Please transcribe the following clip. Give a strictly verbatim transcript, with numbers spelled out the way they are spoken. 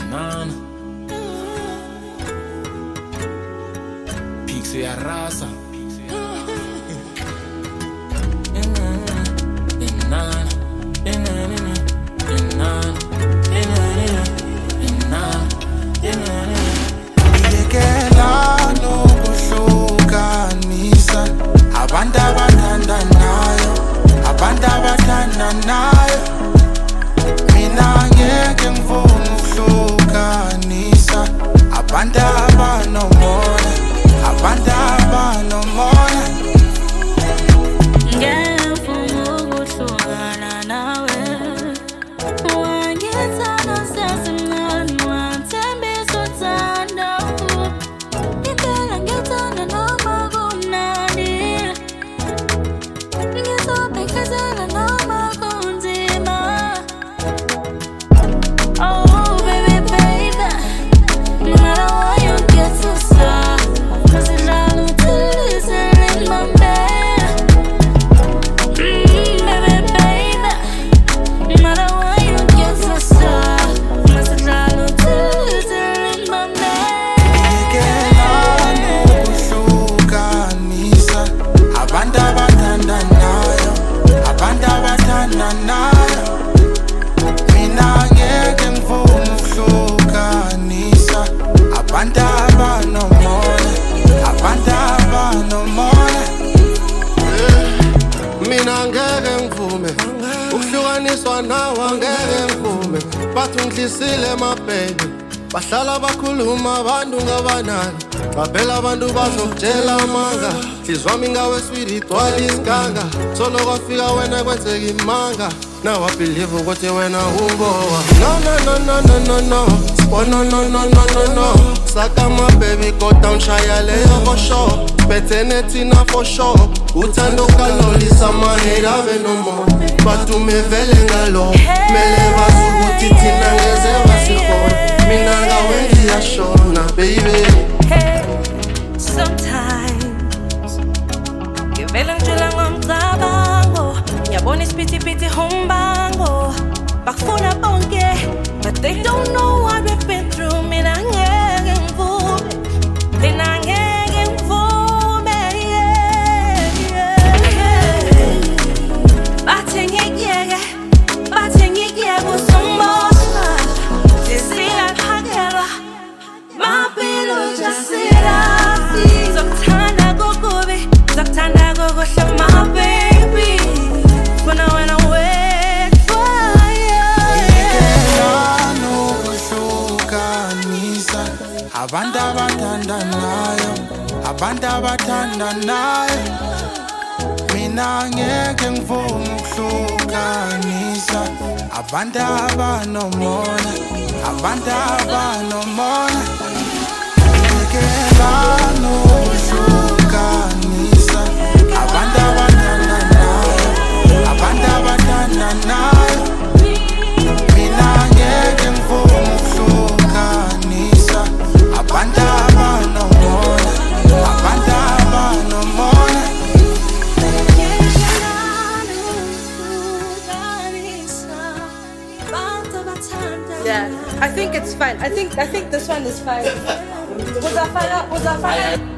Nana Pixie arrasa Abantu abathandanayo, abantu abathandanayo, mina ngeke ngivumi ukuhlukanisa. Abantu abanomoya, abantu abanomoya. Ngeke ngivumi ukuhlukana nawe. Wangithanda sesemncane, wangithembisa uthando. Ngicela ngikuthanda noma kunani. Ngizobhekezela noma kunzima. Oh baby, baby, no matter what you get to say, 'cause it's all utilizing in my bed. Mm, baby, baby, no matter what you get to say, 'cause it's all utilizing in my bed. Ngikelana ukuhlukanisa. Abantu abathandanayo, abantu abathandanayo. Mina ngeke ngivumi ukuhlukanisa. Abantu abanomoya, abantu abanomoya. Mina ngeke ngivume ukuhlukaniswa nawe, ngeke ngivume. Bathi ungihlisile my baby, bahlala bakhuluma abantu ngabanani. Baphela abantu bazokutshela amanga. Hliziyo wami ngawe sweet igcwala isiganga. Solo kwafika wena kwenzeka imanga. Now I believe ukuthi wena ungowa. No no no no no no no. Oh no no no no no no. Saka my baby go down shaya leyo for sure. Bethene thina for sure. Uthando kalolisa mahera ave no more. Batume vele ngalo. Mele basukuthi thina ngeze basikhona. Mina ngawe ngiyashona baby. Hey, sometimes ngivela ngitshela ngomcabango. Ngiyabona isiphithiphithi humbango. Bakufuna bonke, but they don't know what we've been through. Mina ngeke ngivume, mina ngeke ngivume, yeah, yeah, yeah. Bathe ngikuyeke, bathe ngikuyeke usungibona. Sesiyaphakelwa, mapilo jasira. Ngizokuthanda kokubi, ngizokuthanda kokuhle my baby. When I when I wait for you. Ngikelana ukuhlukanisa. Abantu abathandanayo, abantu abathandanayo. Mina ngeke ngivumi ukuhlukanisa. Abantu abanomoya, abantu abanomoya. Ngikelana ukuhlukanisa. Abantu abathandanayo, abantu abathandanayo. Mina ngeke ngivumi ukuhlukanisa. Abantu abanomoya, abantu abanomoya. Yeah, I think it's fine. I think I think this one is fine. Was that fine? Was that fine?